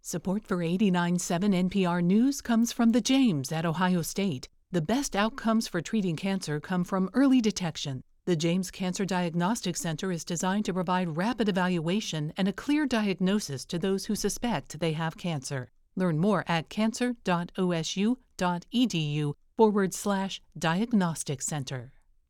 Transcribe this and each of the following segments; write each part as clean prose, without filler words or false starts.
Support for 89.7 NPR News comes from the James at Ohio State. The best outcomes for treating cancer come from early detection. The James Cancer Diagnostic Center is designed to provide rapid evaluation and a clear diagnosis to those who suspect they have cancer. Learn more at cancer.osu.edu/diagnostic center.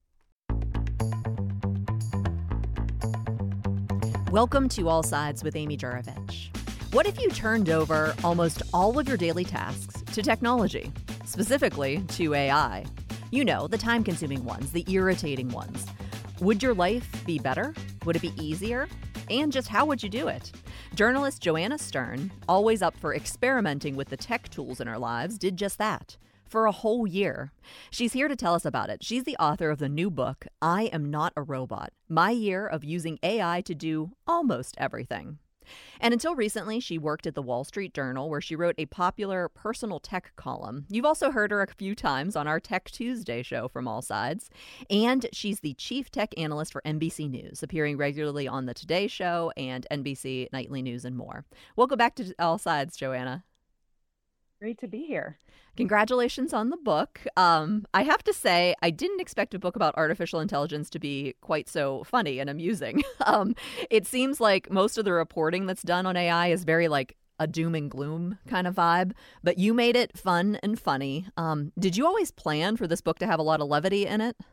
Welcome to All Sides with Amy Juravich. What if you turned over almost all of your daily tasks to technology, specifically to AI? You know, the time-consuming ones, the irritating ones. Would your life be better? Would it be easier? And just how would you do it? Journalist Joanna Stern, always up for experimenting with the tech tools in our lives, did just that for a whole year. She's here to tell us about it. She's the author of the new book, I Am Not a Robot: My Year of Using AI to Do Almost Everything. And until recently, she worked at the Wall Street Journal, where she wrote a popular personal tech column. You've also heard her a few times on our Tech Tuesday show from All Sides. And she's the chief tech analyst for NBC News, appearing regularly on the Today Show and NBC Nightly News and more. Welcome back to All Sides, Joanna. Great to be here. Congratulations on the book. I have to say, I didn't expect a book about artificial intelligence to be quite so funny and amusing. It seems like most of the reporting that's done on AI is very like a doom and gloom kind of vibe, but you made it fun and funny. Did you always plan for this book to have a lot of levity in it?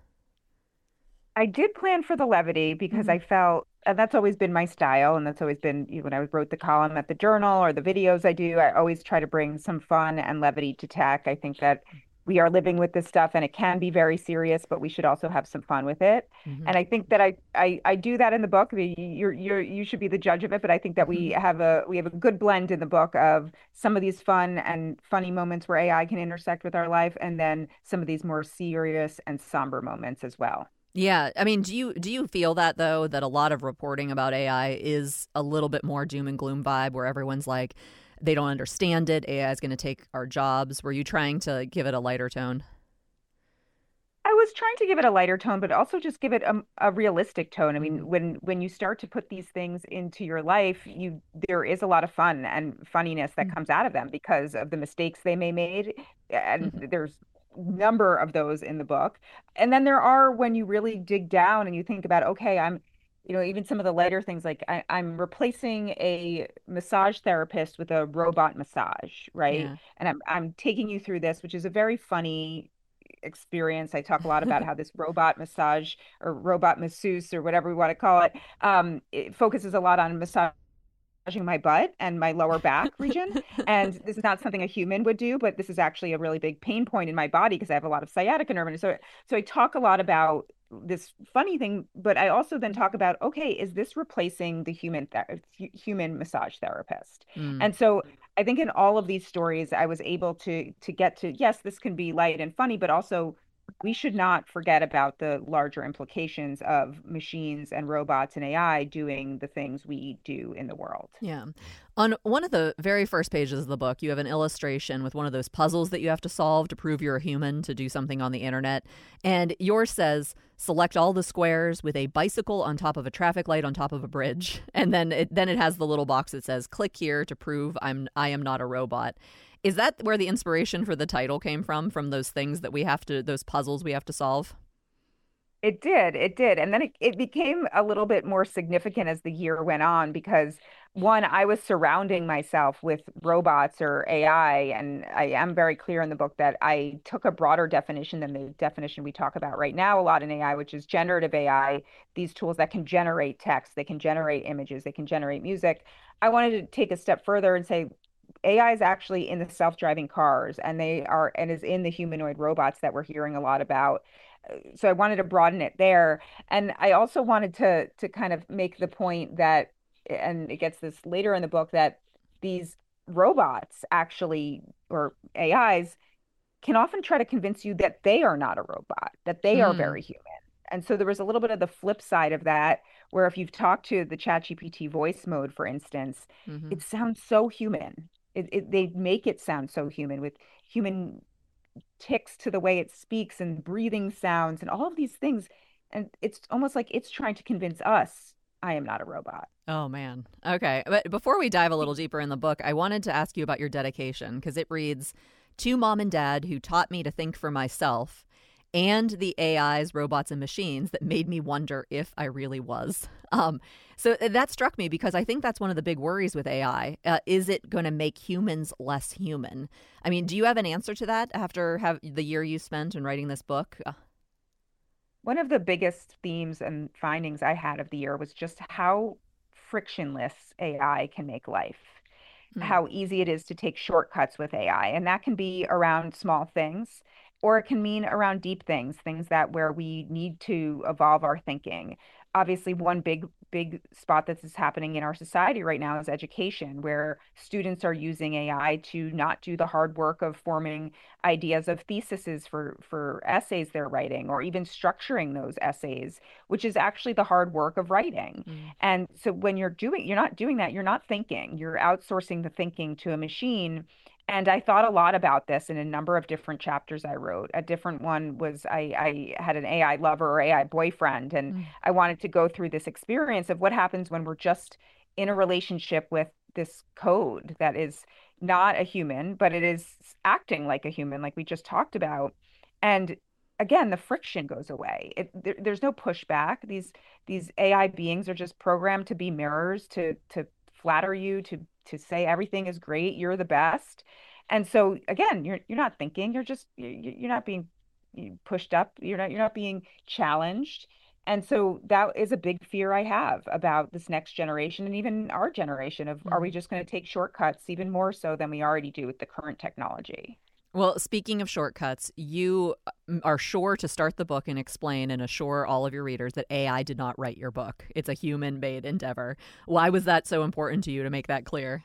I did plan for the levity because I felt, and that's always been my style, and that's always been when I wrote the column at the Journal or the videos I do, I always try to bring some fun and levity to tech. I think that we are living with this stuff and it can be very serious, but we should also have some fun with it. And I think that I do that in the book. You should be the judge of it, but I think that we have a good blend in the book of some of these fun and funny moments where AI can intersect with our life, and then some of these more serious and somber moments as well. Yeah. I mean, do you feel that, though, that a lot of reporting about AI is a little bit more doom and gloom vibe where everyone's like, they don't understand it, AI is going to take our jobs? Were you trying to give it a lighter tone? I was trying to give it a lighter tone, but also just give it a realistic tone. I mean, when you start to put these things into your life, there is a lot of fun and funniness that comes out of them because of the mistakes they may made. And there's number of those in the book. And then there are when you really dig down and you think about, okay, even some of the lighter things like I'm replacing a massage therapist with a robot massage, right? Yeah. And I'm taking you through this, which is a very funny experience. I talk a lot about how this robot massage or robot masseuse or whatever we want to call it focuses a lot on massaging my butt and my lower back region. And this is not something a human would do, but this is actually a really big pain point in my body because I have a lot of sciatica nerve. And so I talk a lot about this funny thing, but I also then talk about, okay, is this replacing the human massage therapist? And so I think in all of these stories, I was able to get to, yes, this can be light and funny, but also we should not forget about the larger implications of machines and robots and AI doing the things we do in the world. Yeah. On one of the very first pages of the book, you have an illustration with one of those puzzles that you have to solve to prove you're a human to do something on the internet. And yours says, select all the squares with a bicycle on top of a traffic light on top of a bridge. And then it has the little box that says, click here to prove I am not a robot. Is that where the inspiration for the title came from those things that those puzzles we have to solve? It did. And then it became a little bit more significant as the year went on because one, I was surrounding myself with robots or AI, and I am very clear in the book that I took a broader definition than the definition we talk about right now a lot in AI, which is generative AI, these tools that can generate text, they can generate images, they can generate music. I wanted to take a step further and say, AI is actually in the self-driving cars and is in the humanoid robots that we're hearing a lot about. So I wanted to broaden it there. And I also wanted to kind of make the point that, and it gets this later in the book, that these robots actually, or AIs, can often try to convince you that they are not a robot, that they are very human. And so there was a little bit of the flip side of that, where if you've talked to the ChatGPT voice mode, for instance, it sounds so human. They make it sound so human with human ticks to the way it speaks and breathing sounds and all of these things. And it's almost like it's trying to convince us I am not a robot. Oh, man. Okay. But before we dive a little deeper in the book, I wanted to ask you about your dedication because it reads to mom and dad who taught me to think for myself and the AIs, robots, and machines that made me wonder if I really was. So that struck me because I think that's one of the big worries with AI. Is it going to make humans less human? I mean, do you have an answer to that after the year you spent in writing this book? One of the biggest themes and findings I had of the year was just how frictionless AI can make life, Hmm. how easy it is to take shortcuts with AI. And that can be around small things, or it can mean around deep things, things that where we need to evolve our thinking. Obviously, one big spot that is happening in our society right now is education, where students are using AI to not do the hard work of forming ideas of theses for essays they're writing, or even structuring those essays, which is actually the hard work of writing. Mm. And so when you're not doing that, you're not thinking, you're outsourcing the thinking to a machine. And I thought a lot about this in a number of different chapters I wrote. A different one was I had an AI lover or AI boyfriend, and Mm. I wanted to go through this experience of what happens when we're just in a relationship with this code that is not a human, but it is acting like a human, like we just talked about. And again, the friction goes away. There's no pushback. These AI beings are just programmed to be mirrors, to flatter you, to say everything is great, you're the best. And so again, you're not thinking, you're not being pushed up, you're not being challenged. And so that is a big fear I have about this next generation and even our generation of, are we Mm. just going to take shortcuts even more so than we already do with the current technology? Well, speaking of shortcuts, you are sure to start the book and explain and assure all of your readers that AI did not write your book. It's a human made endeavor. Why was that so important to you to make that clear?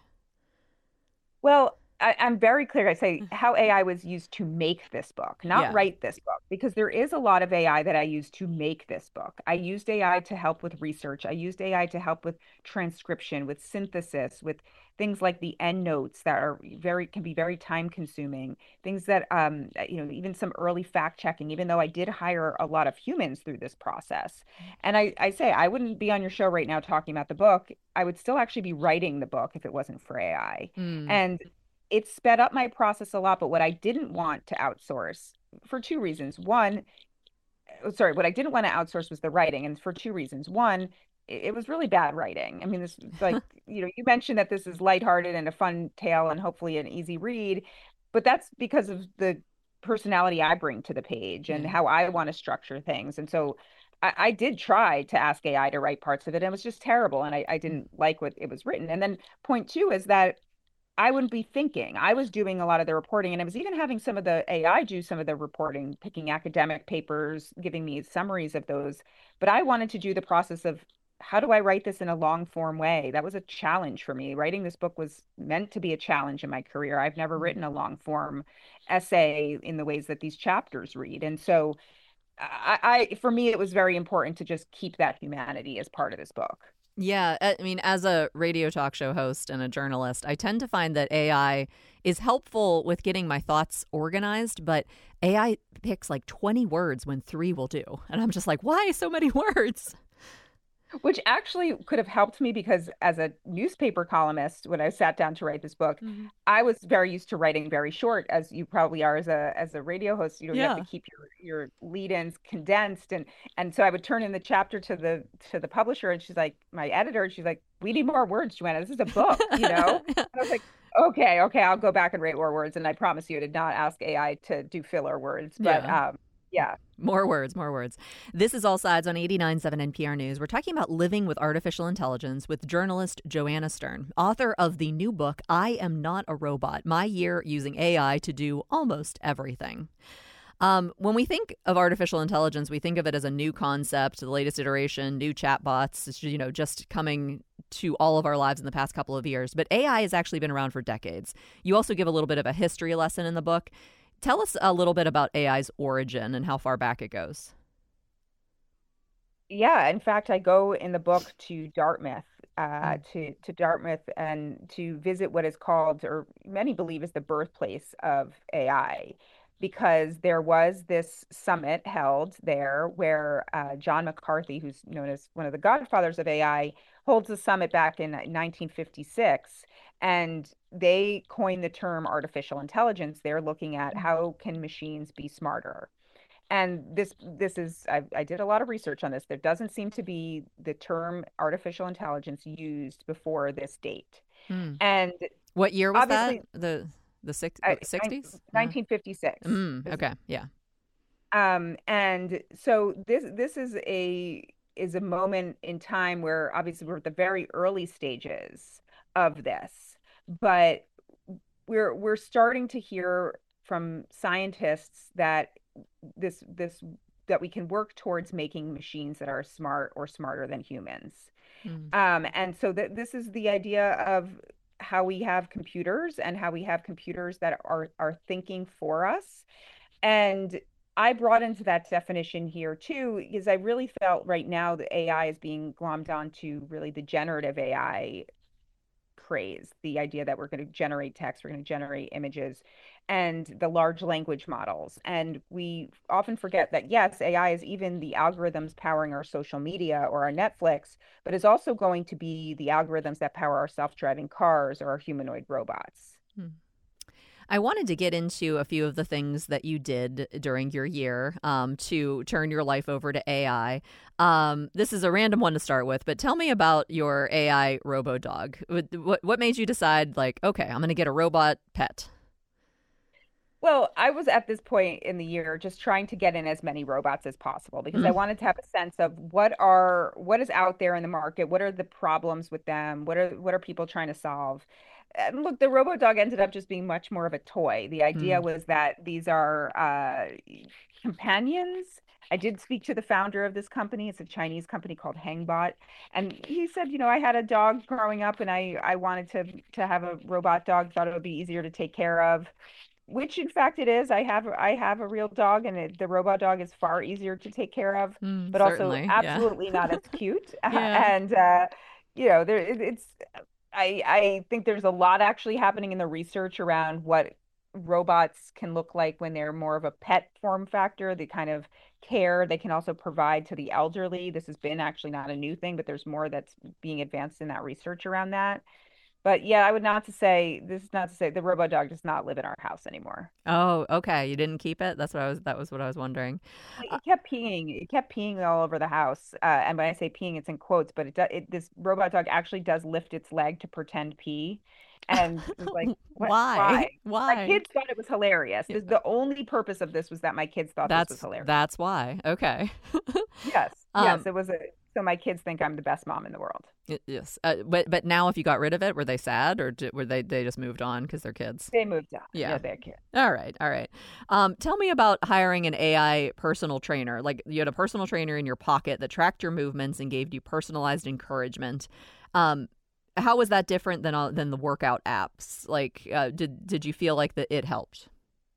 Well, I'm very clear. I say how AI was used to make this book, not Yeah. write this book, because there is a lot of AI that I used to make this book. I used AI to help with research. I used AI to help with transcription, with synthesis, with things like the end notes that are can be very time consuming. Things that even some early fact checking, even though I did hire a lot of humans through this process. And I say I wouldn't be on your show right now talking about the book. I would still actually be writing the book if it wasn't for AI. Mm. And it sped up my process a lot. But what I didn't want to outsource for two reasons. One, sorry, what I didn't want to outsource was the writing, and for two reasons. One, it was really bad writing. I mean, this like, you mentioned that this is lighthearted and a fun tale and hopefully an easy read, but that's because of the personality I bring to the page and Yeah. how I want to structure things. And so I did try to ask AI to write parts of it, and it was just terrible. And I Mm. didn't like what it was written. And then point two is that I wouldn't be thinking. I was doing a lot of the reporting, and I was even having some of the AI do some of the reporting, picking academic papers, giving me summaries of those. But I wanted to do the process of, how do I write this in a long form way? That was a challenge for me. Writing this book was meant to be a challenge in my career. I've never Mm. written a long form essay in the ways that these chapters read. And so for me, it was very important to just keep that humanity as part of this book. Yeah, I mean, as a radio talk show host and a journalist, I tend to find that AI is helpful with getting my thoughts organized, but AI picks like 20 words when three will do. And I'm just like, why so many words? Which actually could have helped me because as a newspaper columnist, when I sat down to write this book, Mhm. I was very used to writing very short, as you probably are as a radio host. You have to Yeah. keep your lead-ins condensed, and so I would turn in the chapter to the publisher, and she's like, my editor, and she's like, we need more words, Joanna. This is a book. And I was like, okay, I'll go back and write more words. And I promise you, I did not ask AI to do filler words, but Yeah. yeah. More words, more words. This is All Sides on 89.7 NPR News. We're talking about living with artificial intelligence with journalist Joanna Stern, author of the new book, I Am Not a Robot, My Year Using AI to Do Almost Everything. When we think of artificial intelligence, we think of it as a new concept, the latest iteration, new chatbots, just coming to all of our lives in the past couple of years. But AI has actually been around for decades. You also give a little bit of a history lesson in the book. Tell us a little bit about AI's origin and how far back it goes. Yeah, in fact, I go in the book to Dartmouth, Mm. to Dartmouth, and to visit what is called, or many believe is the birthplace of AI. because there was this summit held there where John McCarthy, who's known as one of the godfathers of AI, holds a summit back in 1956. And they coined the term artificial intelligence. They're looking at how can machines be smarter. And this is I did a lot of research on this. There doesn't seem to be the term artificial intelligence used before this date. Mm. And What year was that? obviously, The 60s? 1956. Okay. Yeah. And so this is a moment in time where obviously we're at the very early stages of this, but we're starting to hear from scientists that this that we can work towards making machines that are smart or smarter than humans. Mm. And so this is the idea of how we have computers and how we have computers that are thinking for us. And I brought into that definition here too, because I really felt right now that AI is being glommed onto really the generative AI craze, the idea that we're going to generate text, we're going to generate images, and the large language models. And we often forget that, yes, AI is even the algorithms powering our social media or our Netflix, but is also going to be the algorithms that power our self-driving cars or our humanoid robots. Hmm. I wanted to get into a few of the things that you did during your year to turn your life over to AI. This is a random one to start with, but tell me about your AI robo dog. What made you decide, like, okay, I'm going to get a robot pet? Well, I was at this point in the year just trying to get in as many robots as possible because I Mm. wanted to have a sense of what is out there in the market, what are the problems with them, what are people trying to solve. And look, the Robo Dog ended up just being much more of a toy. The idea Mm. was that these are companions. I did speak to the founder of this company. It's a Chinese company called Hangbot, and he said, I had a dog growing up, and I wanted to have a robot dog. Thought it would be easier to take care of, which in fact it is. I have a real dog, and the robot dog is far easier to take care of, Mm, but also certainly, yeah. absolutely not as cute. Yeah. And there it's I think there's a lot actually happening in the research around what robots can look like when they're more of a pet form factor, the kind of care they can also provide to the elderly. This has been actually not a new thing, but there's more that's being advanced in that research around that. But yeah, I would not to say this is not to say the robot dog does not live in our house anymore. Oh, okay. You didn't keep it? That was what I was wondering. Like, Uh, it kept peeing all over the house. And when I say peeing, it's in quotes, but this robot dog actually does lift its leg to pretend pee. And it was like, what? Why? Why? My Why? kids thought it was hilarious. The only purpose of this was that my kids thought this was hilarious. That's why. Okay. Yes, Um, yes, it was so my kids think I'm the best mom in the world. yes. But now, if you got rid of it, were they sad, or were they just moved on because they're kids? They moved on. Yeah. Yeah, they're kids. All right. All right. Tell me about hiring an AI personal trainer. Like, you had a personal trainer in your pocket that tracked your movements and gave you personalized encouragement. How was that different than the workout apps? Like, did you feel like that it helped?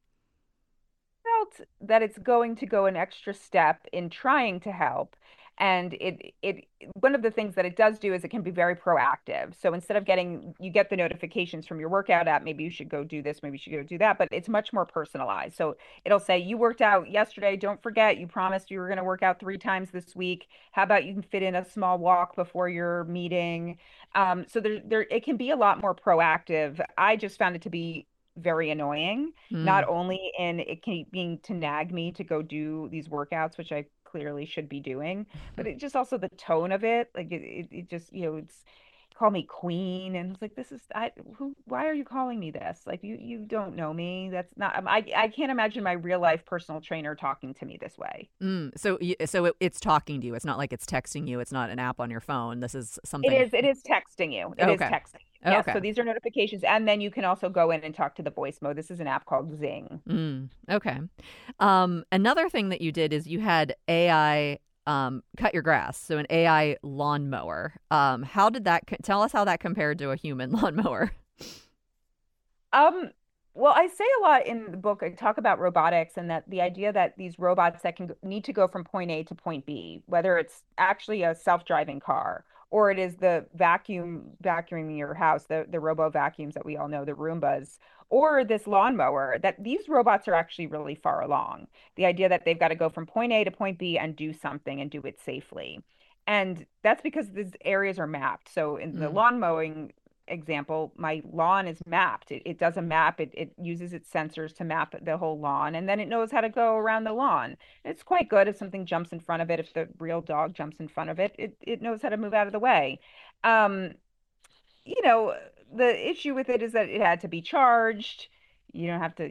Felt that it's going to go an extra step in trying to help. And it one of the things that it does do is it can be very proactive. So instead of you get the notifications from your workout app, maybe you should go do this, maybe you should go do that, but it's much more personalized. So it'll say, you worked out yesterday, don't forget, you promised you were going to work out 3 times this week. How about you can fit in a small walk before your meeting? So there it can be a lot more proactive. I just found it to be very annoying, not Mm. only in it can being to nag me to go do these workouts, which I clearly should be doing, but it just also the tone of it, like it just, it's call me queen, and it's like, this is why are you calling me this? Like, you don't know me. That's not, I can't imagine my real life personal trainer talking to me this way. Mm. So it's talking to you. It's not like it's texting you. It's not an app on your phone. This is It something. is it is texting you. It is Okay. texting. Yes, Okay. so these are notifications, and then you can also go in and talk to the voice mode. This is an app called Zing. Mm, okay. Another thing that you did is you had AI cut your grass, so an AI lawnmower. How did that tell us how that compared to a human lawnmower? Um, well, I say a lot in the book. I talk about robotics and that the idea that these robots that need to go from point A to point B, whether it's actually a self-driving car or it is the vacuuming your house, the robo vacuums that we all know, the Roombas, or this lawnmower, that these robots are actually really far along. The idea that they've got to go from point A to point B and do something and do it safely. And that's because these areas are mapped. So in the Mm. lawn mowing example, my lawn is mapped. It does a map. It uses its sensors to map the whole lawn, and then it knows how to go around the lawn. It's quite good if something jumps in front of it. If the real dog jumps in front of it, it knows how to move out of the way. Um, you know, the issue with it is that it had to be charged. You don't have to,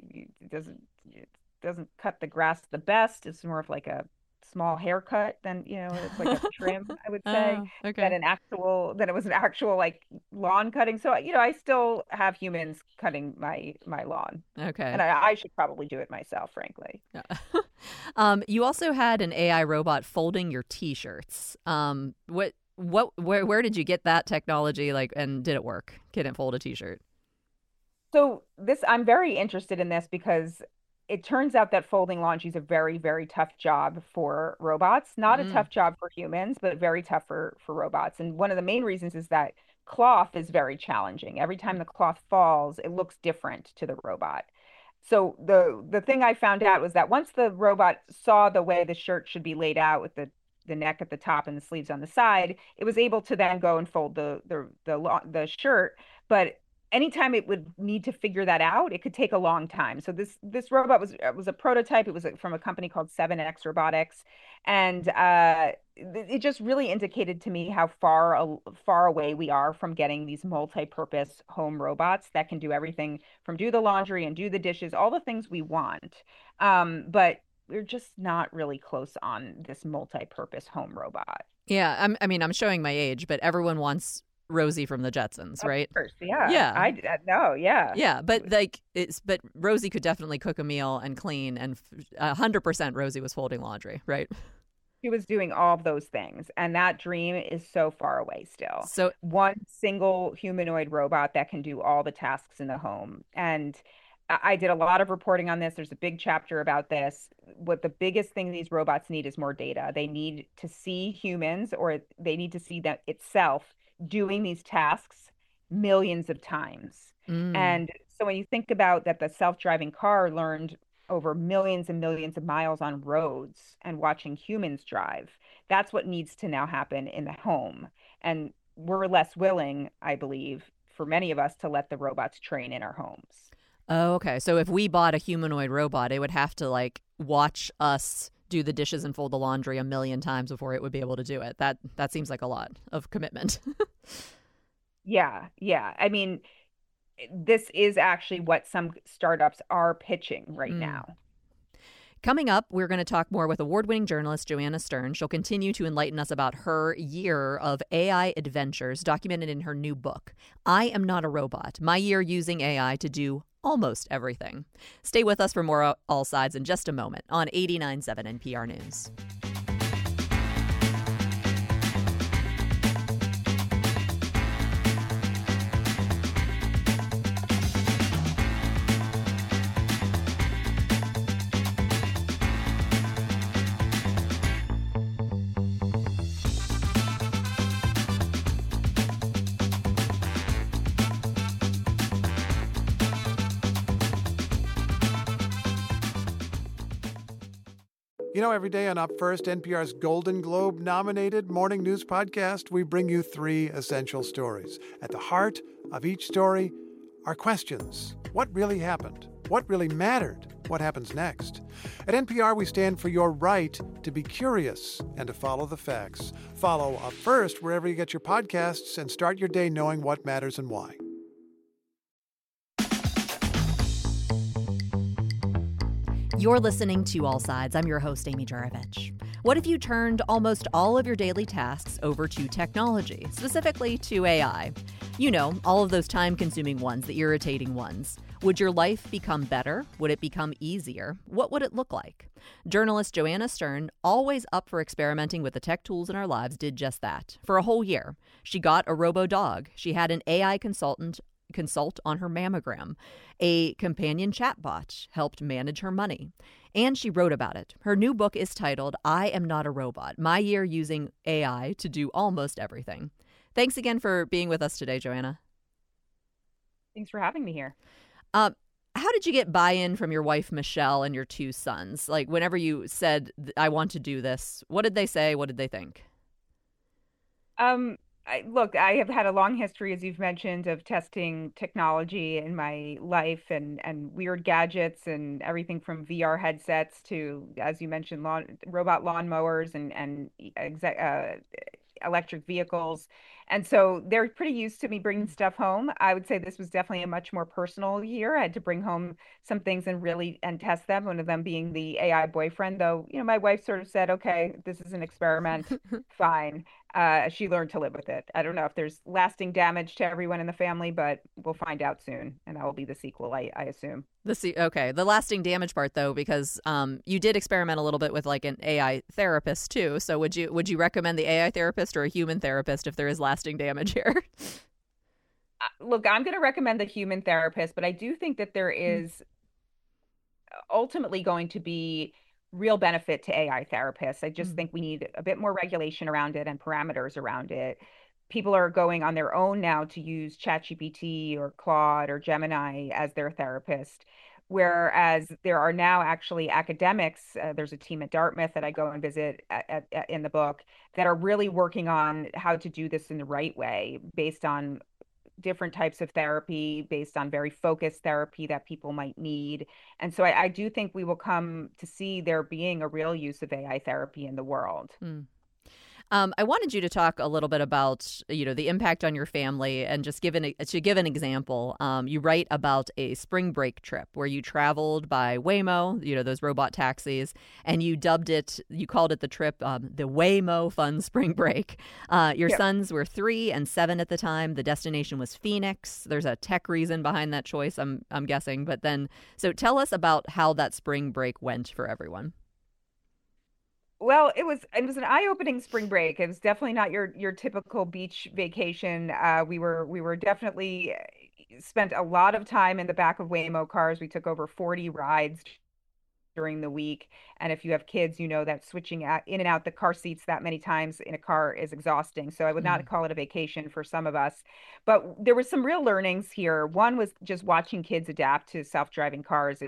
it doesn't cut the grass the best. It's more of like a small haircut than, it's like a trim, I would say, Oh, okay. than it was an actual like lawn cutting. So, I still have humans cutting my lawn. And Okay. I should probably do it myself, frankly. Yeah. You also had an AI robot folding your t-shirts. Where did you get that technology? Like, and did it work? Can it fold a t-shirt? So I'm very interested in this because it turns out that folding laundry is a very, very tough job for robots. Not a Mm. tough job for humans, but very tough for robots. And one of the main reasons is that cloth is very challenging. Every time the cloth falls, it looks different to the robot. So the thing I found out was that once the robot saw the way the shirt should be laid out with the neck at the top and the sleeves on the side, it was able to then go and fold the shirt. But anytime it would need to figure that out, it could take a long time. So this robot was a prototype. It was from a company called 7X Robotics, and it just really indicated to me how far away we are from getting these multi-purpose home robots that can do everything from do the laundry and do the dishes, all the things we want. But we're just not really close on this multi-purpose home robot. Yeah, I'm showing my age, but everyone wants Rosie from the Jetsons, Of right? course, yeah. Yeah. I no, yeah. Yeah, but but Rosie could definitely cook a meal and clean, and 100% Rosie was folding laundry, right? She was doing all of those things, and that dream is so far away still. So, One single humanoid robot that can do all the tasks in the home. And I did a lot of reporting on this. There's a big chapter about this. What the biggest thing these robots need is more data. They need to see humans, or they need to see that itself doing these tasks millions of times. mm, And so when you think about that, the self-driving car learned over millions and millions of miles on roads and watching humans drive. That's what needs to now happen in the home. And we're less willing, I believe, for many of us to let the robots train in our homes. oh, okay. So if we bought a humanoid robot, it would have to like watch us do the dishes and fold the laundry a million times before it would be able to do it. That seems like a lot of commitment. Yeah, yeah. I mean, this is actually what some startups are pitching right Mm. now. Coming up, we're going to talk more with award-winning journalist Joanna Stern. She'll continue to enlighten us about her year of AI adventures documented in her new book, I Am Not a Robot, My Year Using AI to Do Almost Everything. Stay with us for more All Sides in just a moment on 89.7 NPR News. Every day on Up First, NPR's Golden Globe nominated morning news podcast, we bring you 3 essential stories. At the heart of each story are questions. What really happened? What really mattered? What happens next? At NPR, we stand for your right to be curious and to follow the facts. Follow Up First wherever you get your podcasts and start your day knowing what matters and why. You're listening to All Sides. I'm your host, Amy Jurovich. What if you turned almost all of your daily tasks over to technology, specifically to AI? You know, all of those time-consuming ones, the irritating ones. Would your life become better? Would it become easier? What would it look like? Journalist Joanna Stern, always up for experimenting with the tech tools in our lives, did just that. For a whole year, she got a robo-dog. She had an AI consultant consult on her mammogram. A companion chatbot helped manage her money. And she wrote about it. Her new book is titled I Am Not a Robot, My Year Using AI to Do Almost Everything. Thanks again for being with us today, Joanna. Thanks for having me here. How did you get buy-in from your wife, Michelle, and your two sons? Like, whenever you said, I want to do this, what did they say? What did they think? Look, I have had a long history, as you've mentioned, of testing technology in my life and weird gadgets and everything from VR headsets to, as you mentioned, robot lawnmowers and electric vehicles. And so they're pretty used to me bringing stuff home. I would say this was definitely a much more personal year. I had to bring home some things and test them, one of them being the AI boyfriend, though, my wife sort of said, okay, this is an experiment, fine. She learned to live with it. I don't know if there's lasting damage to everyone in the family, but we'll find out soon. And that will be the sequel, I assume. Okay. The lasting damage part, though, because you did experiment a little bit with like an AI therapist, too. So would you recommend the AI therapist or a human therapist if there is lasting damage here? Look, I'm going to recommend the human therapist, but I do think that there is ultimately going to be real benefit to AI therapists. I just think we need a bit more regulation around it and parameters around it. People are going on their own now to use ChatGPT or Claude or Gemini as their therapist, whereas there are now actually academics. There's a team at Dartmouth that I go and visit in the book that are really working on how to do this in the right way based on different types of therapy, based on very focused therapy that people might need. And so I do think we will come to see there being a real use of AI therapy in the world. I wanted you to talk a little bit about, the impact on your family and just to give an example. You write about a spring break trip where you traveled by Waymo, those robot taxis, and you called it the trip, the Waymo Fun Spring Break. Your sons were 3 and 7 at the time. The destination was Phoenix. There's a tech reason behind that choice, I'm guessing. But then, so tell us about how that spring break went for everyone. Well, it was an eye-opening spring break. It was definitely not your typical beach vacation. We were definitely spent a lot of time in the back of Waymo cars. We took over 40 rides during the week. And if you have kids, you know that switching in and out the car seats that many times in a car is exhausting. So I would not call it a vacation for some of us. But there were some real learnings here. One was just watching kids adapt to self-driving cars.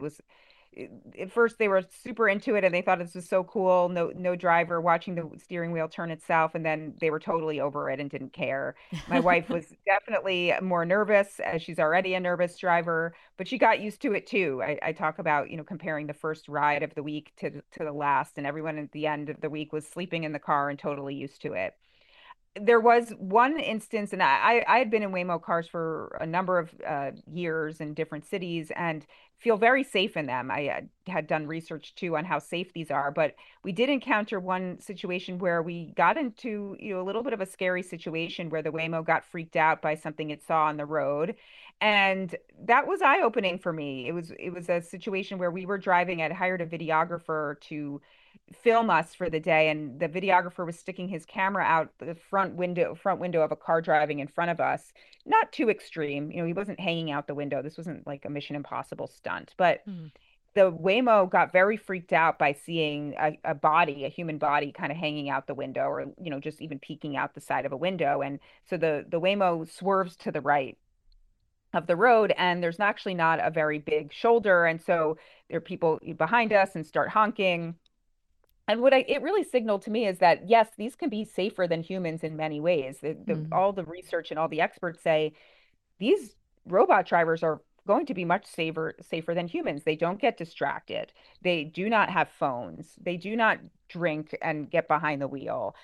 At first they were super into it and they thought this was so cool. No driver watching the steering wheel turn itself. And then they were totally over it and didn't care. My wife was definitely more nervous, as she's already a nervous driver, but she got used to it too. I talk about, comparing the first ride of the week to the last, and everyone at the end of the week was sleeping in the car and totally used to it. There was one instance, and I had been in Waymo cars for a number of years in different cities and feel very safe in them. I had done research too on how safe these are, but we did encounter one situation where we got into a little bit of a scary situation where the Waymo got freaked out by something it saw on the road. And that was eye-opening for me. It was a situation where we were driving. I'd hired a videographer to film us for the day, and the videographer was sticking his camera out the front window of a car driving in front of us. Not too extreme, he wasn't hanging out the window. This wasn't like a Mission Impossible stunt, but the Waymo got very freaked out by seeing a human body kind of hanging out the window, or just even peeking out the side of a window. And so the Waymo swerves to the right of the road, and there's actually not a very big shoulder, and so there are people behind us and start honking. And it really signaled to me is that, yes, these can be safer than humans in many ways. All the research and all the experts say these robot drivers are going to be much safer than humans. They don't get distracted. They do not have phones. They do not drink and get behind the wheel.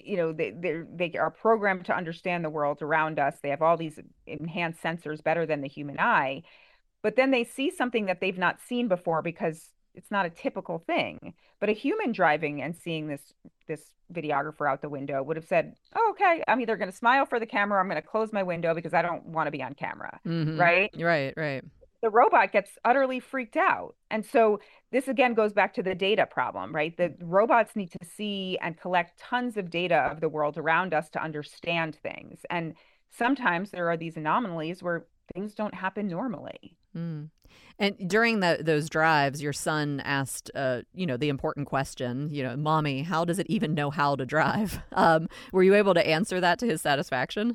They are programmed to understand the world around us. They have all these enhanced sensors better than the human eye. But then they see something that they've not seen before because it's not a typical thing. But a human driving and seeing this videographer out the window would have said, oh, okay, I'm either going to smile for the camera, or I'm going to close my window because I don't want to be on camera. Right? Right. The robot gets utterly freaked out. And so this again goes back to the data problem, right? The robots need to see and collect tons of data of the world around us to understand things. And sometimes there are these anomalies where things don't happen normally. Mm. And during those drives, your son asked, the important question, Mommy, how does it even know how to drive? Were you able to answer that to his satisfaction?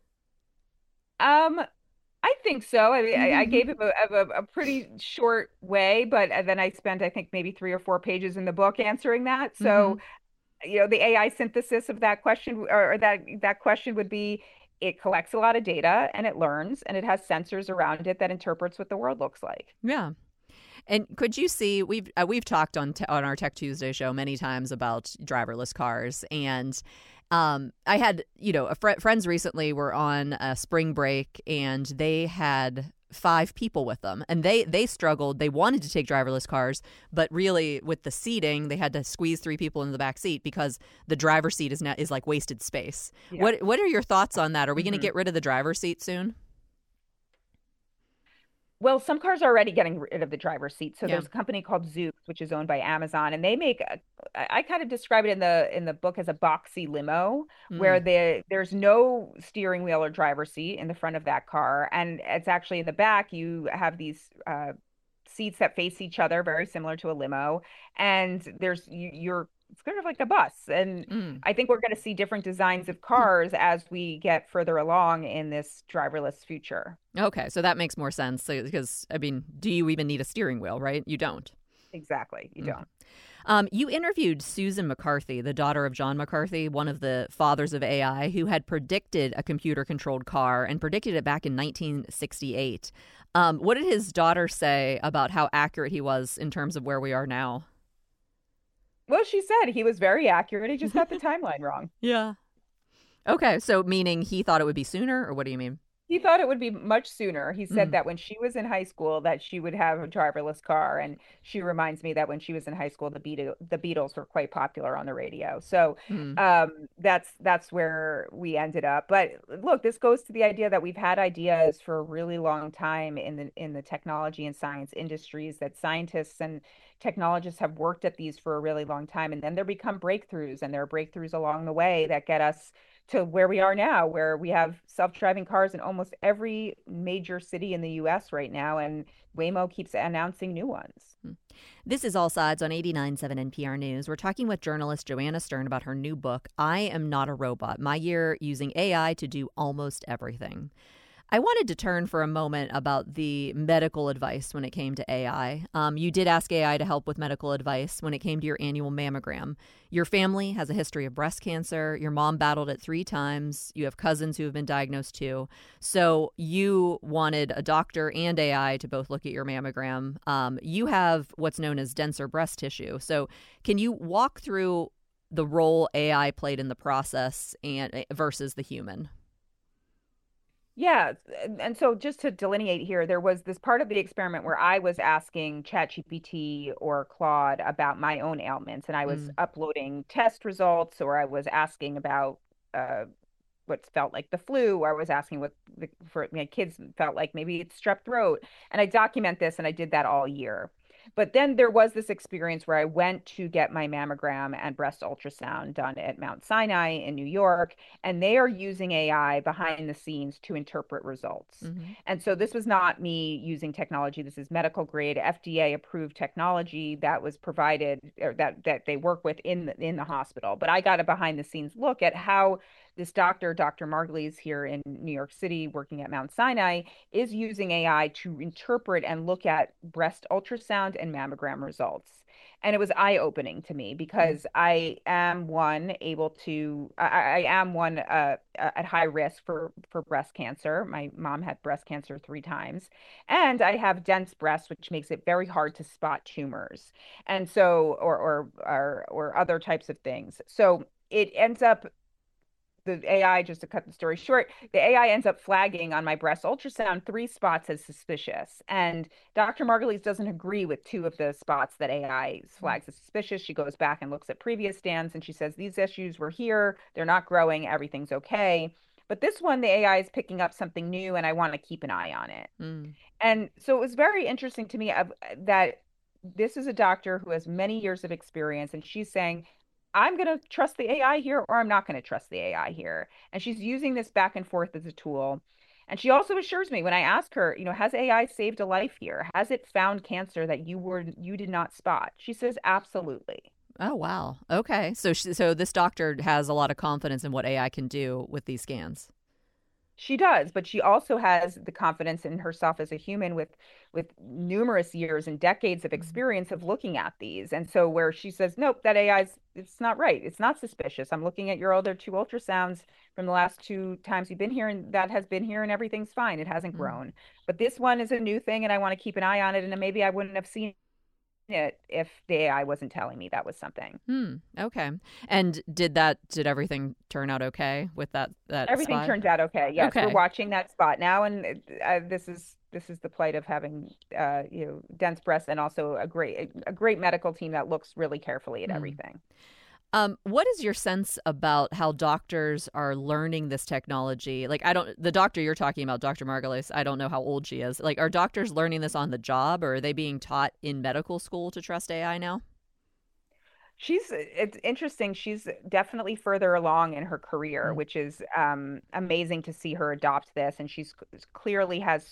I think so. I mean, I gave him a pretty short way, but then I spent, I think, maybe 3 or 4 pages in the book answering that. Mm-hmm. So, the AI synthesis of that question, or that question would be, it collects a lot of data and it learns and it has sensors around it that interprets what the world looks like. Yeah. And could you see, we've talked on our Tech Tuesday show many times about driverless cars, and I had friends recently were on a spring break and they had 5 people with them, and they struggled. They wanted to take driverless cars, but really with the seating, they had to squeeze 3 people into the back seat because the driver's seat is like wasted space. Yeah. What are your thoughts on that? Are we going to get rid of the driver's seat soon? Well, some cars are already getting rid of the driver's seat. So Yeah. there's a company called Zoox, which is owned by Amazon, and they make I kind of describe it in the book as a boxy limo, where Mm. there's no steering wheel or driver's seat in the front of that car, and it's actually in the back. You have these seats that face each other, very similar to a limo, and you're it's kind of like a bus. And Mm. I think we're going to see different designs of cars as we get further along in this driverless future. Okay, so that makes more sense because, I mean, do you even need a steering wheel, right? You don't. Exactly. You don't. You interviewed Susan McCarthy, the daughter of John McCarthy, one of the fathers of AI, who had predicted a computer-controlled car and predicted it back in 1968. What did his daughter say about how accurate he was in terms of where we are now? Well, she said he was very accurate. He just got the timeline wrong. Yeah. Okay, so meaning he thought it would be sooner, or what do you mean? He thought it would be much sooner. He said Mm. that when she was in high school that she would have a driverless car, and she reminds me that when she was in high school the Beatles were quite popular on the radio. So Mm. that's where we ended up. But look, this goes to the idea that we've had ideas for a really long time in the technology and science industries, that scientists and technologists have worked at these for a really long time, and then there become breakthroughs, and there are breakthroughs along the way that get us to where we are now, where we have self-driving cars in almost every major city in the US right now, and Waymo keeps announcing new ones. This is All Sides on 89.7 NPR News. We're talking with journalist Joanna Stern about her new book, I Am Not a Robot, My Year Using AI to Do Almost Everything. I wanted to turn for a moment about the medical advice when it came to AI. You did ask AI to help with medical advice when it came to your annual mammogram. Your family has a history of breast cancer. Your mom battled it 3 times. You have cousins who have been diagnosed too. So you wanted a doctor and AI to both look at your mammogram. You have what's known as denser breast tissue. So can you walk through the role AI played in the process and versus the human? Yeah. And so just to delineate here, there was this part of the experiment where I was asking ChatGPT or Claude about my own ailments, and I was Mm. uploading test results, or I was asking about what felt like the flu, or I was asking what for my kids felt like maybe it's strep throat. And I document this, and I did that all year. But then there was this experience where I went to get my mammogram and breast ultrasound done at Mount Sinai in New York, and they are using AI behind the scenes to interpret results. Mm-hmm. And so this was not me using technology. This is medical grade, FDA approved technology that was provided, or that they work with in the hospital. But I got a behind the scenes look at how this doctor, Dr. Margulies here in New York City, working at Mount Sinai, is using AI to interpret and look at breast ultrasound and mammogram results. And it was eye-opening to me because I am one at high risk for breast cancer. My mom had breast cancer 3 times, and I have dense breasts, which makes it very hard to spot tumors, and so or other types of things. So it ends up the AI, just to cut the story short, the AI ends up flagging on my breast ultrasound 3 spots as suspicious. And Dr. Margulies doesn't agree with 2 of the spots that AI flags as suspicious. She goes back and looks at previous scans, and she says, these issues were here. They're not growing. Everything's okay. But this one, the AI is picking up something new, and I want to keep an eye on it. Mm. And so it was very interesting to me that this is a doctor who has many years of experience, and she's saying, I'm going to trust the AI here, or I'm not going to trust the AI here. And she's using this back and forth as a tool. And she also assures me when I ask her, has AI saved a life here? Has it found cancer that you did not spot? She says, absolutely. Oh, wow. Okay. So this doctor has a lot of confidence in what AI can do with these scans. She does, but she also has the confidence in herself as a human with numerous years and decades of experience of looking at these. And so where she says, nope, that it's not right. It's not suspicious. I'm looking at your other 2 ultrasounds from the last 2 times you've been here, and that has been here and everything's fine. It hasn't grown. But this one is a new thing and I want to keep an eye on it. And maybe I wouldn't have seen it if the AI wasn't telling me that was something. Okay. And did everything turn out okay with that Everything spot? turned out okay. Yes, Okay. we're watching that spot now, and this is the plight of having dense breasts and also a great medical team that looks really carefully at everything. What is your sense about how doctors are learning this technology? Like, the doctor you're talking about, Dr. Margulies, I don't know how old she is. Like, are doctors learning this on the job, or are they being taught in medical school to trust AI now? It's interesting. She's definitely further along in her career, which is amazing to see her adopt this. And she's clearly has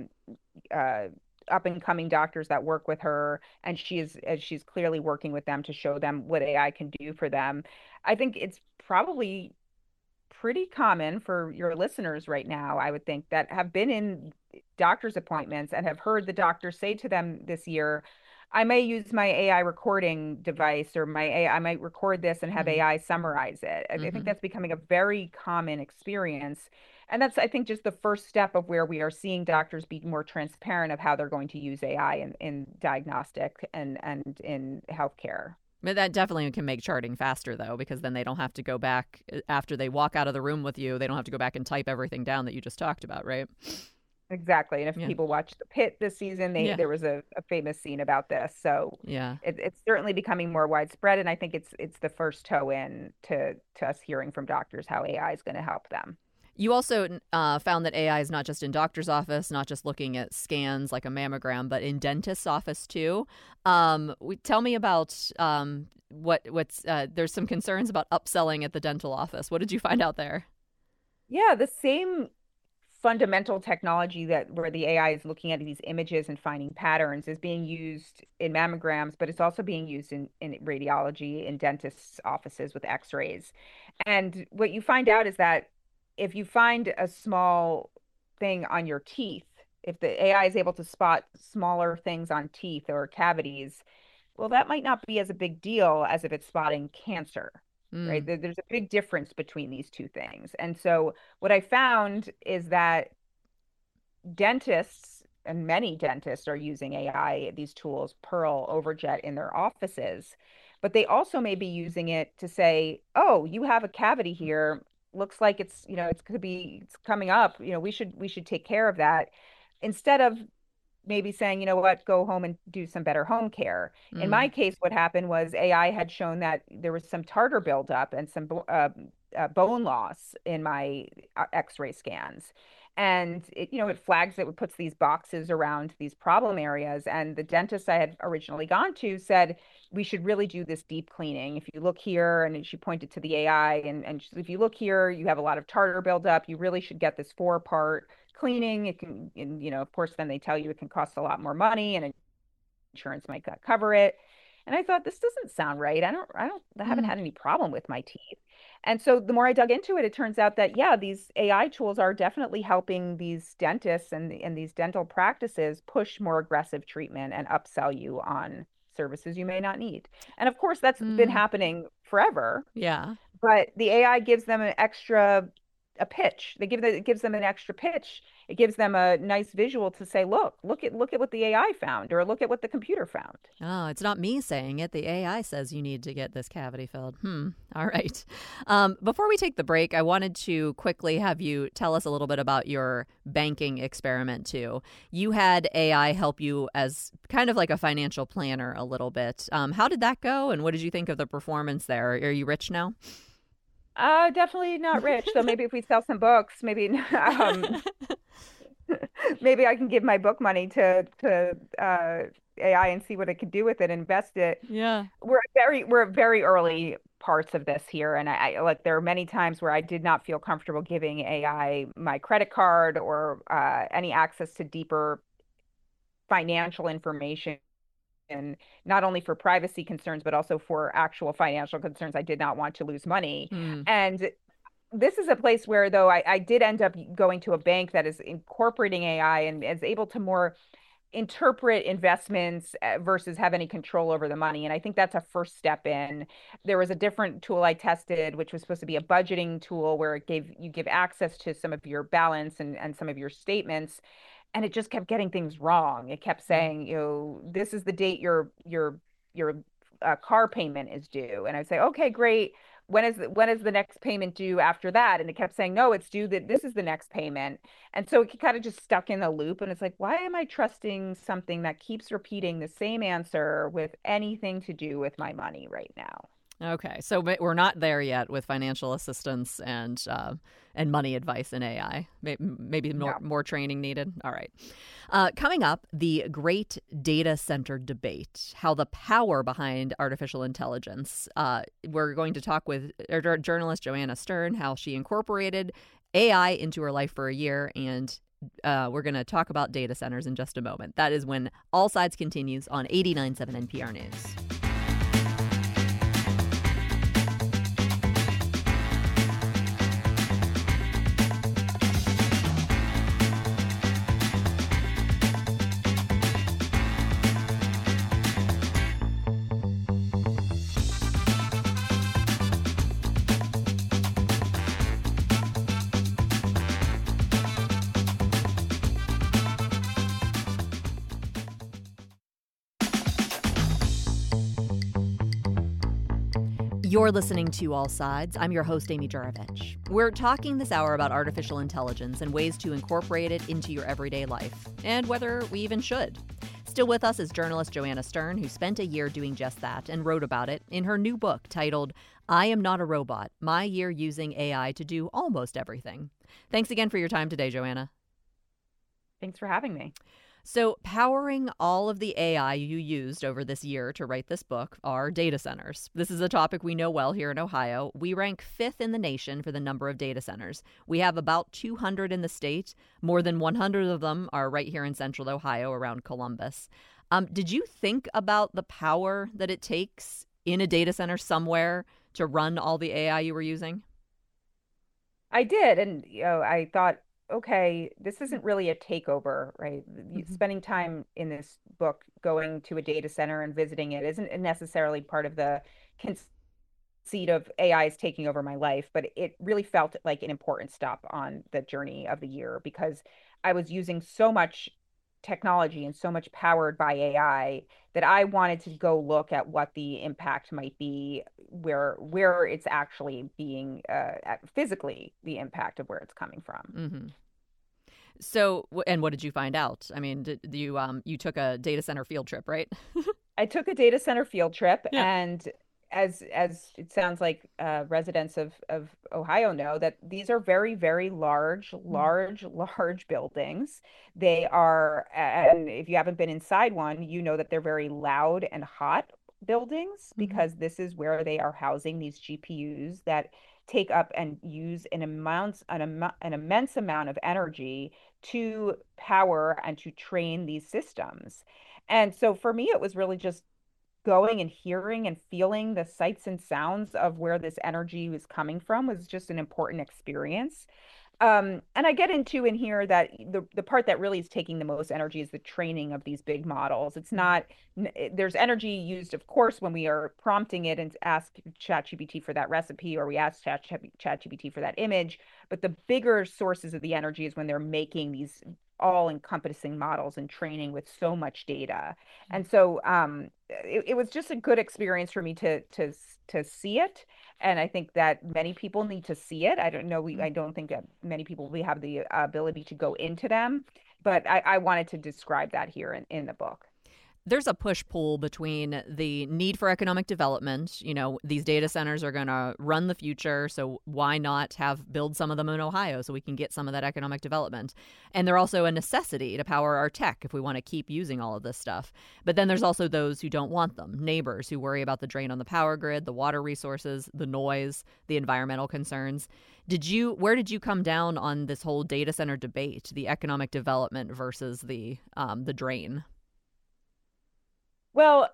up and coming doctors that work with her, and she's clearly working with them to show them what AI can do for them. I think it's probably pretty common for your listeners right now, I would think, that have been in doctor's appointments and have heard the doctor say to them this year, I may use my AI recording device, or I might record this and have AI summarize it. I think that's becoming a very common experience. And that's, I think, just the first step of where we are seeing doctors be more transparent of how they're going to use AI in diagnostic and in healthcare. But that definitely can make charting faster, though, because then they don't have to go back after they walk out of the room with you. They don't have to go back and type everything down that you just talked about, right? Exactly. And if people watch The Pit this season, there was a famous scene about this. So it's certainly becoming more widespread. And I think it's the first toe in to us hearing from doctors how AI is going to help them. You also found that AI is not just in doctor's office, not just looking at scans like a mammogram, but in dentist's office too. Tell me about there's some concerns about upselling at the dental office. What did you find out there? Yeah, the same fundamental technology where the AI is looking at these images and finding patterns is being used in mammograms, but it's also being used in radiology, in dentists' offices with x-rays. And what you find out is that if you find a small thing on your teeth, if the AI is able to spot smaller things on teeth or cavities, well, that might not be as a big deal as if it's spotting cancer. Right? There's a big difference between these two things. And so what I found is that dentists, and many dentists, are using AI, these tools, Pearl, Overjet, in their offices, but they also may be using it to say, oh, you have a cavity here. Looks like it's coming up. We should take care of that, instead of maybe saying, you know what, go home and do some better home care. In my case, what happened was AI had shown that there was some tartar buildup and some bone loss in my x-ray scans. And it flags it, puts these boxes around these problem areas. And the dentist I had originally gone to said, we should really do this deep cleaning. If you look here, and she pointed to the AI, and if you look here, you have a lot of tartar buildup. You really should get this 4-part cleaning. It can, of course, then they tell you it can cost a lot more money, and insurance might not cover it. And I thought, this doesn't sound right. I haven't had any problem with my teeth. And so the more I dug into it, it turns out that, these AI tools are definitely helping these dentists and these dental practices push more aggressive treatment and upsell you on services you may not need. And of course, that's been happening forever. Yeah. But the AI gives them a pitch. It gives them an extra pitch. It gives them a nice visual to say, look at what the AI found, or look at what the computer found. Oh, it's not me saying it. The AI says you need to get this cavity filled. All right. Before we take the break, I wanted to quickly have you tell us a little bit about your banking experiment too. You had AI help you as kind of like a financial planner a little bit. How did that go? And what did you think of the performance there? Are you rich now? Definitely not rich. So maybe if we sell some books, maybe. Maybe I can give my book money to AI and see what it could do with it, invest it. Yeah. We're at very early parts of this here, and I like there are many times where I did not feel comfortable giving AI my credit card or any access to deeper financial information, and not only for privacy concerns but also for actual financial concerns. I did not want to lose money, Mm. and this is a place where, though, I did end up going to a bank that is incorporating AI and is able to more interpret investments versus have any control over the money. And I think that's a first step in. There was a different tool I tested, which was supposed to be a budgeting tool where you give access to some of your balance and some of your statements. And it just kept getting things wrong. It kept saying, this is the date your car payment is due. And I'd say, okay, great. When is the next payment due after that? And it kept saying, no, it's due that this is the next payment. And so it kind of just stuck in a loop. And it's like, why am I trusting something that keeps repeating the same answer with anything to do with my money right now? Okay, so we're not there yet with financial assistance and money advice in AI. Maybe more training needed. All right. Coming up, the great data center debate, how the power behind artificial intelligence. We're going to talk with journalist Joanna Stern, how she incorporated AI into her life for a year, and we're going to talk about data centers in just a moment. That is when All Sides continues on 89.7 NPR News. You're listening to All Sides. I'm your host, Amy Juravich. We're talking this hour about artificial intelligence and ways to incorporate it into your everyday life, and whether we even should. Still with us is journalist Joanna Stern, who spent a year doing just that and wrote about it in her new book titled, I Am Not a Robot, My Year Using AI to Do Almost Everything. Thanks again for your time today, Joanna. Thanks for having me. So powering all of the AI you used over this year to write this book are data centers. This is a topic we know well here in Ohio. We rank 5th in the nation for the number of data centers. We have about 200 in the state. More than 100 of them are right here in central Ohio around Columbus. Did you think about the power that it takes in a data center somewhere to run all the AI you were using? I did. And, I thought, okay, this isn't really a takeover, right? Mm-hmm. Spending time in this book, going to a data center and visiting it isn't necessarily part of the conceit of AI is taking over my life, but it really felt like an important stop on the journey of the year because I was using so much technology and so much powered by AI that I wanted to go look at what the impact might be, where it's actually being physically the impact of where it's coming from. Mm-hmm. So, and what did you find out? I mean, you took a data center field trip, right? I took a data center field trip, Yeah. and as it sounds like residents of Ohio know that these are very, very large buildings. They are, and if you haven't been inside one, you know that they're very loud and hot buildings because this is where they are housing these GPUs that take up and use an immense amount of energy to power and to train these systems. And so for me, it was really just going and hearing and feeling the sights and sounds of where this energy was coming from was just an important experience. And I get into in here that the part that really is taking the most energy is the training of these big models. It's not, there's energy used, of course, when we are prompting it and ask ChatGPT for that recipe, or we ask ChatGPT for that image. But the bigger sources of the energy is when they're making these all-encompassing models and training with so much data. And so it was just a good experience for me to see it. And I think that many people need to see it. I don't think that many people we have the ability to go into them, but I wanted to describe that here in the book. there's a push-pull between the need for economic development. These data centers are going to run the future, so why not build some of them in Ohio so we can get some of that economic development? And they're also a necessity to power our tech if we want to keep using all of this stuff. But then there's also those who don't want them, neighbors who worry about the drain on the power grid, the water resources, the noise, the environmental concerns. Where did you come down on this whole data center debate, the economic development versus the drain? Well,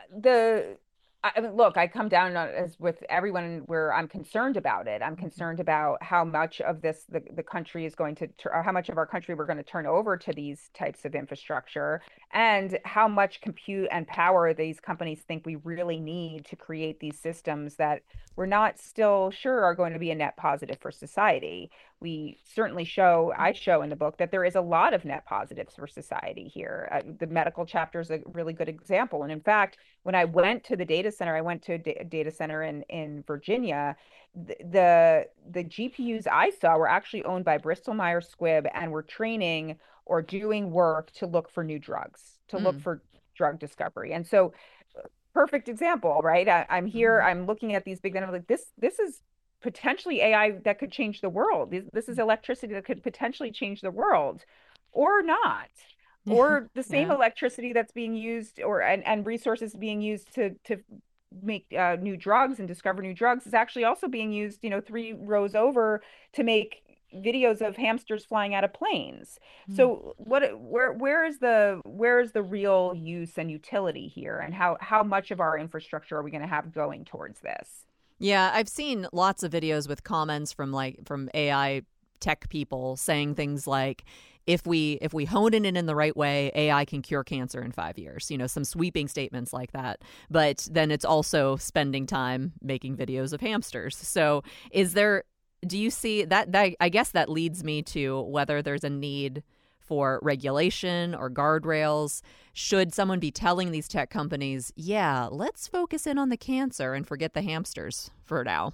look, I come down on, as with everyone, where I'm concerned about it. I'm concerned about how much of the country is going to, or how much of our country we're going to turn over to these types of infrastructure, and how much compute and power these companies think we really need to create these systems that we're not still sure are going to be a net positive for society. I show in the book that there is a lot of net positives for society here. The medical chapter is a really good example. And in fact, when I went to the data center, I went to a data center in Virginia. The GPUs I saw were actually owned by Bristol Myers Squibb and were training or doing work to look for new drugs, to look for drug discovery. And so, perfect example, right? I'm here, I'm looking at these big, and I'm like, this is potentially AI that could change the world. This is electricity that could potentially change the world, or not, or the same electricity that's being used, and resources being used to make new drugs and discover new drugs is actually also being used, 3 rows over, to make videos of hamsters flying out of planes. So where is the real use and utility here, and how much of our infrastructure are we going to have going towards this? Yeah, I've seen lots of videos with comments from AI tech people saying things like, if we hone it in the right way, AI can cure cancer in 5 years. Some sweeping statements like that. But then it's also spending time making videos of hamsters. So do you see that? I guess that leads me to whether there's a need for regulation or guardrails. Should someone be telling these tech companies, yeah, let's focus in on the cancer and forget the hamsters for now?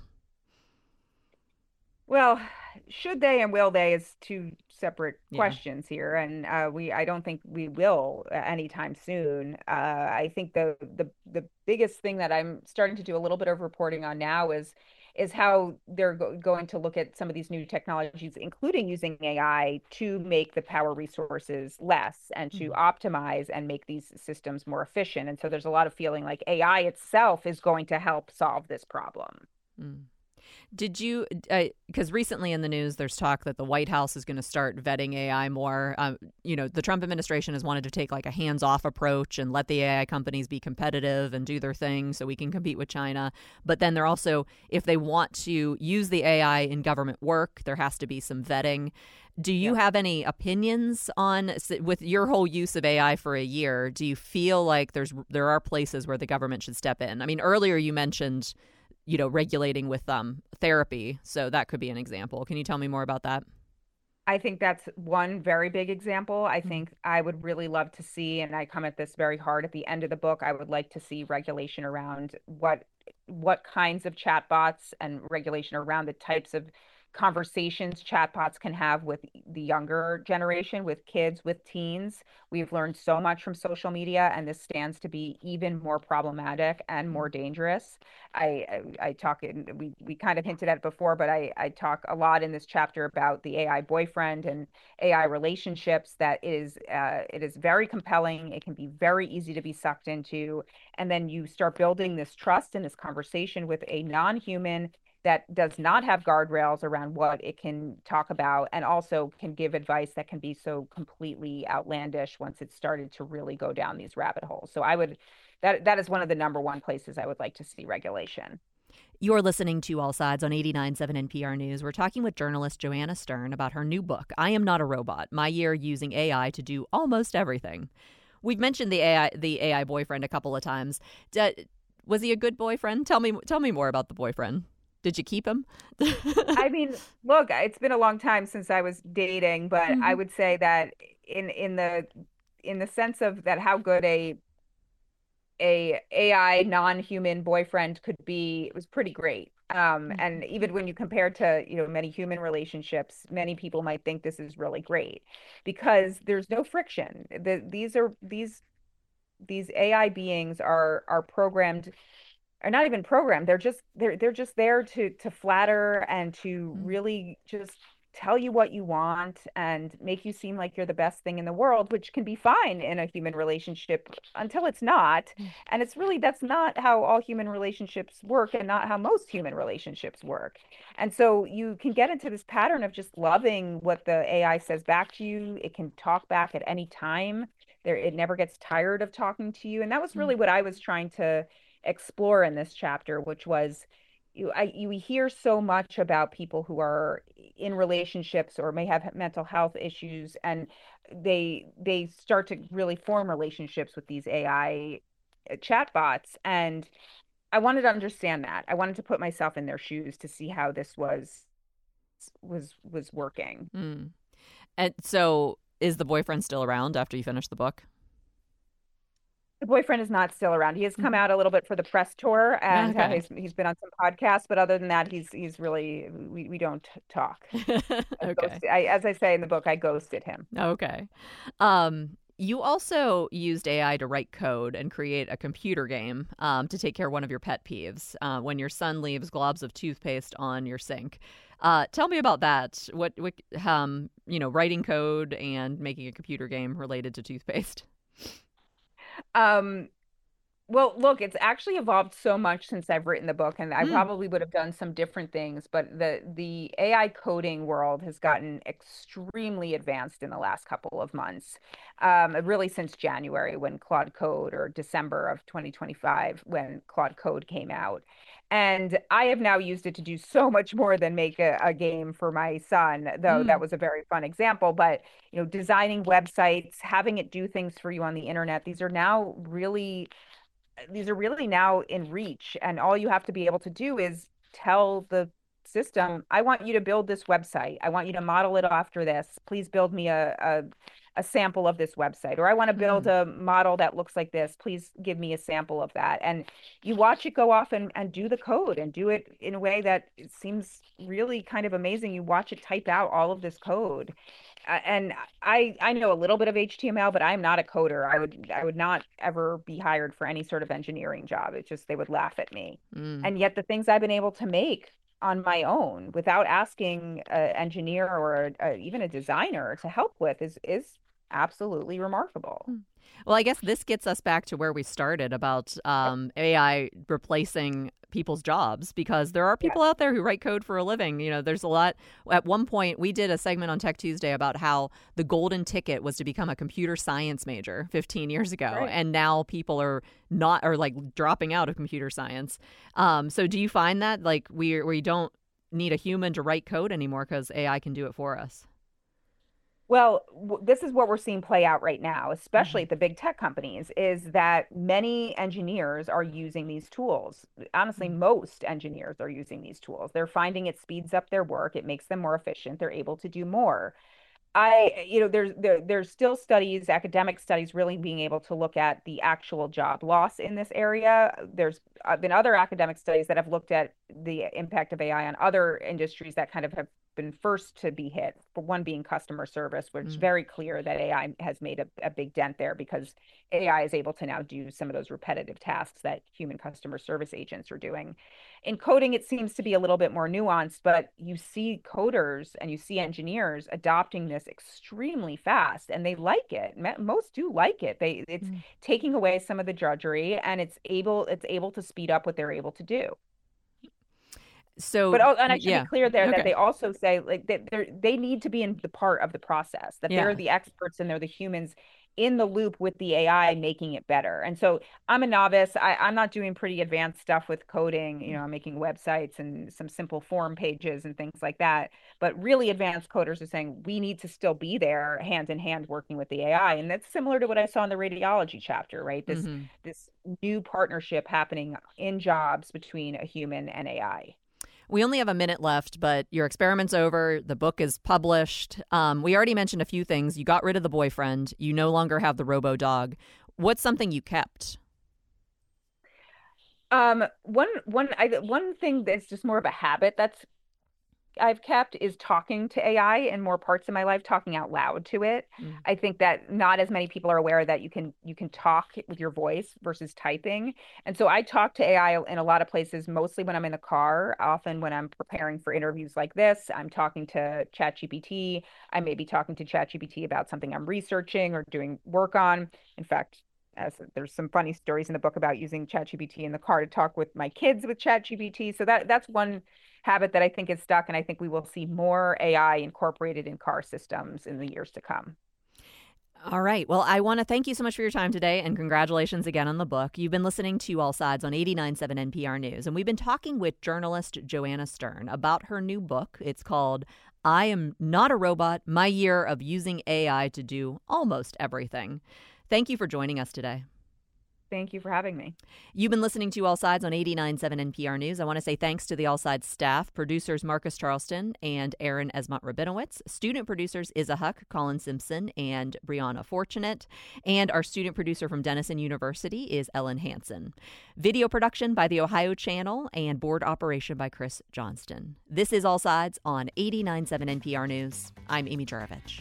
Well, should they and will they is two separate questions here, and I don't think we will anytime soon. I think the biggest thing that I'm starting to do a little bit of reporting on now is how they're going to look at some of these new technologies, including using AI to make the power resources less and to optimize and make these systems more efficient. And so there's a lot of feeling like AI itself is going to help solve this problem. Did you, because recently in the news, there's talk that the White House is going to start vetting AI more. The Trump administration has wanted to take like a hands-off approach and let the AI companies be competitive and do their thing so we can compete with China. But then they're also, if they want to use the AI in government work, there has to be some vetting. Do you have any opinions on, with your whole use of AI for a year, do you feel like there are places where the government should step in? I mean, earlier you mentioned regulating with therapy. So that could be an example. Can you tell me more about that? I think that's one very big example. I think I would really love to see, and I come at this very hard at the end of the book, I would like to see regulation around what kinds of chatbots, and regulation around the types of conversations chatbots can have with the younger generation, with kids, with teens. We've learned so much from social media, and this stands to be even more problematic and more dangerous. I talk, we kind of hinted at it before, but I talk a lot in this chapter about the AI boyfriend and AI relationships. That it is very compelling. It can be very easy to be sucked into, and then you start building this trust and this conversation with a non-human that does not have guardrails around what it can talk about, and also can give advice that can be so completely outlandish once it's started to really go down these rabbit holes. So that is one of the number one places I would like to see regulation. You're listening to All Sides on 89.7 NPR News. We're talking with journalist Joanna Stern about her new book, I Am Not a Robot, My Year Using AI to Do Almost Everything. We've mentioned the AI boyfriend a couple of times. Was he a good boyfriend? Tell me more about the boyfriend. Did you keep him? I mean, look, it's been a long time since I was dating, but I would say that in the sense of that, how good a AI non-human boyfriend could be, it was pretty great. And even when you compare to, many human relationships, many people might think this is really great because there's no friction. These these AI beings are programmed, are not even programmed. They're just there to flatter and to really just tell you what you want and make you seem like you're the best thing in the world, which can be fine in a human relationship until it's not. And it's really, that's not how all human relationships work and not how most human relationships work. And so you can get into this pattern of just loving what the AI says back to you. It can talk back at any time. It never gets tired of talking to you. And that was really what I was trying to explore in this chapter, which was you hear so much about people who are in relationships or may have mental health issues, and they start to really form relationships with these AI chatbots. And I wanted to understand that. I wanted to put myself in their shoes to see how this was working. And so, is the boyfriend still around after you finish the book? The boyfriend is not still around. He has come out a little bit for the press tour, and he's been on some podcasts. But other than that, he's really, we don't talk. Okay. As I say in the book, I ghosted him. Okay. You also used AI to write code and create a computer game to take care of one of your pet peeves when your son leaves globs of toothpaste on your sink. Tell me about that. What writing code and making a computer game related to toothpaste. Well, look, it's actually evolved so much since I've written the book, and I probably would have done some different things, but the AI coding world has gotten extremely advanced in the last couple of months. Really since January, when Claude Code, or December of 2025 when Claude Code came out. And I have now used it to do so much more than make a game for my son, though that was a very fun example. But, designing websites, having it do things for you on the internet, these are really now in reach. And all you have to be able to do is tell the system, I want you to build this website. I want you to model it after this. Please build me a sample of this website. Or I want to build a model that looks like this. Please give me a sample of that. And you watch it go off and do the code and do it in a way that it seems really kind of amazing. You watch it type out all of this code. And I know a little bit of HTML, but I'm not a coder. I would not ever be hired for any sort of engineering job. It's just, they would laugh at me. And yet the things I've been able to make on my own without asking an engineer or even a designer to help with is absolutely remarkable. Well, I guess this gets us back to where we started about AI replacing people's jobs, because there are people out there who write code for a living. There's a lot. At one point, we did a segment on Tech Tuesday about how the golden ticket was to become a computer science major 15 years ago. Right. And now people are dropping out of computer science. So do you find that we don't need a human to write code anymore because AI can do it for us? Well, this is what we're seeing play out right now, especially at the big tech companies, is that many engineers are using these tools. Honestly, most engineers are using these tools. They're finding it speeds up their work. It makes them more efficient. They're able to do more. There's still studies, academic studies, really being able to look at the actual job loss in this area. There's been other academic studies that have looked at the impact of AI on other industries that kind of have been first to be hit, for one being customer service, which is very clear that AI has made a big dent there, because AI is able to now do some of those repetitive tasks that human customer service agents are doing. In coding, it seems to be a little bit more nuanced, but you see coders and you see engineers adopting this extremely fast, and they like it. Most do like it. It's taking away some of the drudgery, and it's able to speed up what they're able to do. So, and I should be clear there that they also say they need to be in the part of the process, that they're the experts and they're the humans in the loop with the AI making it better. And so I'm a novice. I'm not doing pretty advanced stuff with coding. I'm making websites and some simple form pages and things like that. But really advanced coders are saying we need to still be there hand in hand working with the AI. And that's similar to what I saw in the radiology chapter, right? This new partnership happening in jobs between a human and AI. We only have a minute left, but your experiment's over. The book is published. We already mentioned a few things. You got rid of the boyfriend. You no longer have the robo dog. What's something you kept? One thing that's just more of a habit that's I've kept is talking to AI in more parts of my life, talking out loud to it. I think that not as many people are aware that you can talk with your voice versus typing. And so I talk to AI in a lot of places, mostly when I'm in the car. Often when I'm preparing for interviews like this, I'm talking to ChatGPT. I may be talking to ChatGPT about something I'm researching or doing work on. In fact, there's some funny stories in the book about using ChatGPT in the car to talk with my kids with ChatGPT. So that's one habit that I think is stuck, and I think we will see more AI incorporated in car systems in the years to come. All right. Well, I want to thank you so much for your time today, and congratulations again on the book. You've been listening to All Sides on 89.7 NPR News, and we've been talking with journalist Joanna Stern about her new book. It's called I Am Not a Robot, My Year of Using AI to Do Almost Everything. Thank you for joining us today. Thank you for having me. You've been listening to All Sides on 89.7 NPR News. I want to say thanks to the All Sides staff, producers Marcus Charleston and Aaron Esmont-Rabinowitz, student producers Izza Huck, Colin Simpson, and Brianna Fortunate, and our student producer from Denison University is Ellen Hansen. Video production by the Ohio Channel and board operation by Chris Johnston. This is All Sides on 89.7 NPR News. I'm Amy Juravich.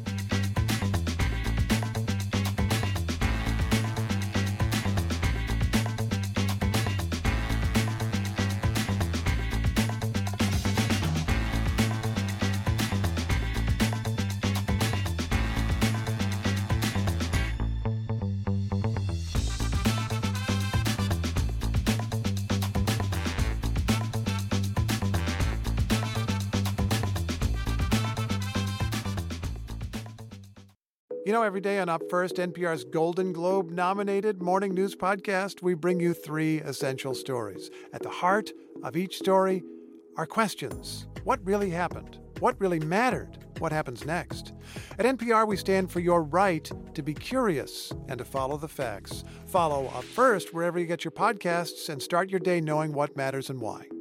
You know, every day on Up First, NPR's Golden Globe-nominated morning news podcast, we bring you three essential stories. At the heart of each story are questions. What really happened? What really mattered? What happens next? At NPR, we stand for your right to be curious and to follow the facts. Follow Up First wherever you get your podcasts and start your day knowing what matters and why.